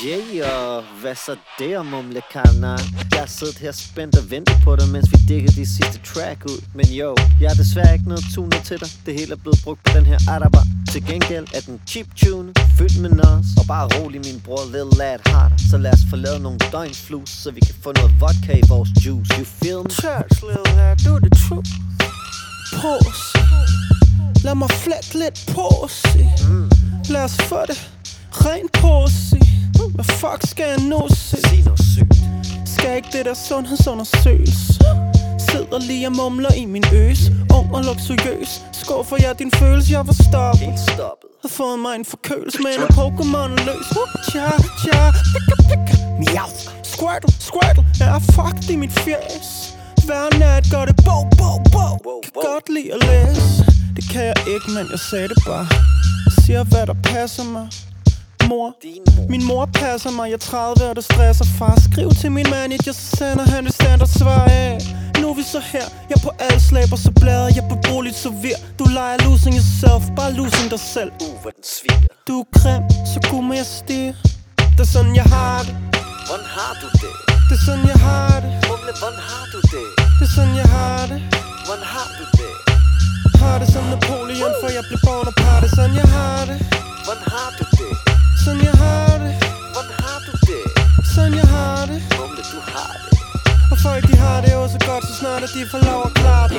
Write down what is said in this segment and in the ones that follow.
Og hvad så der, mumlekarna? Jeg har siddet her spændt og ventet på dig, mens vi dækker de sidste track ud. Men jo, jeg har desværre ikke noget tunet til dig. Det hele er blevet brugt på den her Adaba. Til gengæld er den cheap tune, fyldt med nos. Og bare rolig, min bror, little lad har dig. Så lad os få lavet nogle døgnflus, så vi kan få noget vodka i vores juice. You feel me? Church, little lad, do the truth. Pause. Lad mig flække lidt pose. Lad os få det ren pose. Hvad fuck skal jeg nu se? Sig noget sygt. Skal ikke det der sundhedsundersøgelse? Sidder lige og mumler i min øs. Ung og luksuriøs. Skuffer jeg din følelse, jeg var stoppet. Helt stoppet. Har fået mig en forkølelse med en Pokémon løs. Tja, tja, pika, pika, miau. Squirtle, squirtle, ja fuck det er mit fjes. Hver nat gør det bo, bo, bo. Kan godt lide at læse. Det kan jeg ikke, men jeg sagde det bare. Siger hvad der passer mig. Mor. Min mor passer mig, jeg er 30 og det stresser far. Skriv til min manager, så sender han et standard svar af. Nu er vi så her, jeg på alle slæber, så bladrer jeg på broligt server. Du leger losing yourself, bare losing dig selv. Hvor den sviger. Du er grim, så god med at stige. Det er sådan jeg har det. Hvordan har du det? Det er sådan jeg har det. Mumle, hvordan har du det? Det er sådan jeg har det. Hvordan har du det? Har det som Napoleon, for jeg blev born og par. Det er sådan jeg har det. Hvordan har du det? Sådan jeg har det. Hvordan har du det? Sådan jeg har det. Mumle, du har det. Og folk de har det også godt, så snart at de får lov at klappe.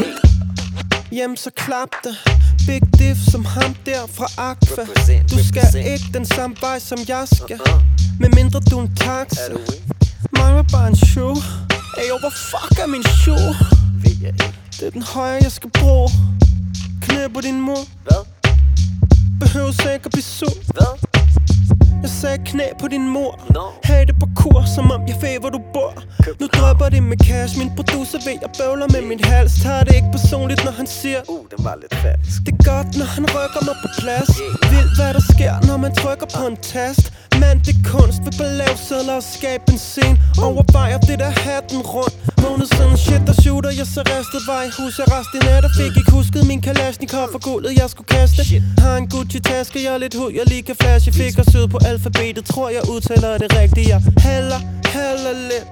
Hjem så klap det. Big diff som ham der fra Aqua. Du skal ikke den samme vej som jeg skal. Med mindre du er en taxa. Mangler bare en shoe. Ayo, hvor fuck er min shoe? Ved jeg ikke. Det er den høje jeg skal bruge. Knæ på din mor. Hvad? Behøves ikke at blive sur. Hvad? Jeg sagde knæ på din mor. No. Have det på kur, som om jeg ved hvor du bor. Nu dropper det med cash. Min producer ved jeg bøvler med min hals. Tager det ikke personligt når han siger Den var lidt falsk. det er godt når han rykker mig på plads. Vildt hvad der sker når man trykker på en tast. Mand det er kunst ved på lavsedler og skabe en scene. Overvejer det der hatten rundt. Vågnede sådan shit der shooter. Jeg så restet var i hus. Jeg rest i nat og fik ikke husket min Kalashnikov for gulvet jeg skulle kaste. Har en Gucci taske, jeg er lidt hud jeg lige kan flashe. Fik og sød på alfabetet, tror jeg udtaler det rigtigt. Jeg hælder lidt.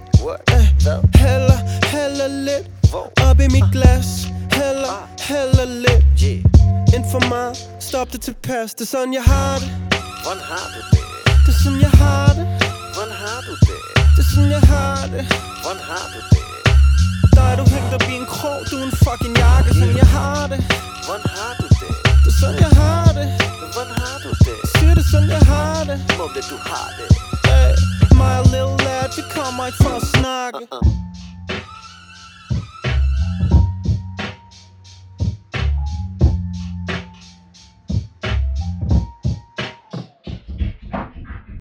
Hælder lidt op i mit glas. Hælder lidt. Ind for meget, stop det tilpas. Det er sådan jeg har det. Hvordan har du det? Det er sådan jeg har det. Hvordan har du det? Det er sådan jeg har det. Hvordan har du det? Der er du hængt op i en krog, du er en fucking jakke. Sådan jeg har det. Hvordan har du det? Det er sådan jeg har det. Hvordan har du det? Siger det sådan jeg har det. Mumle, du har det. Hey, my little lad, vi kommer ikke for at snakke.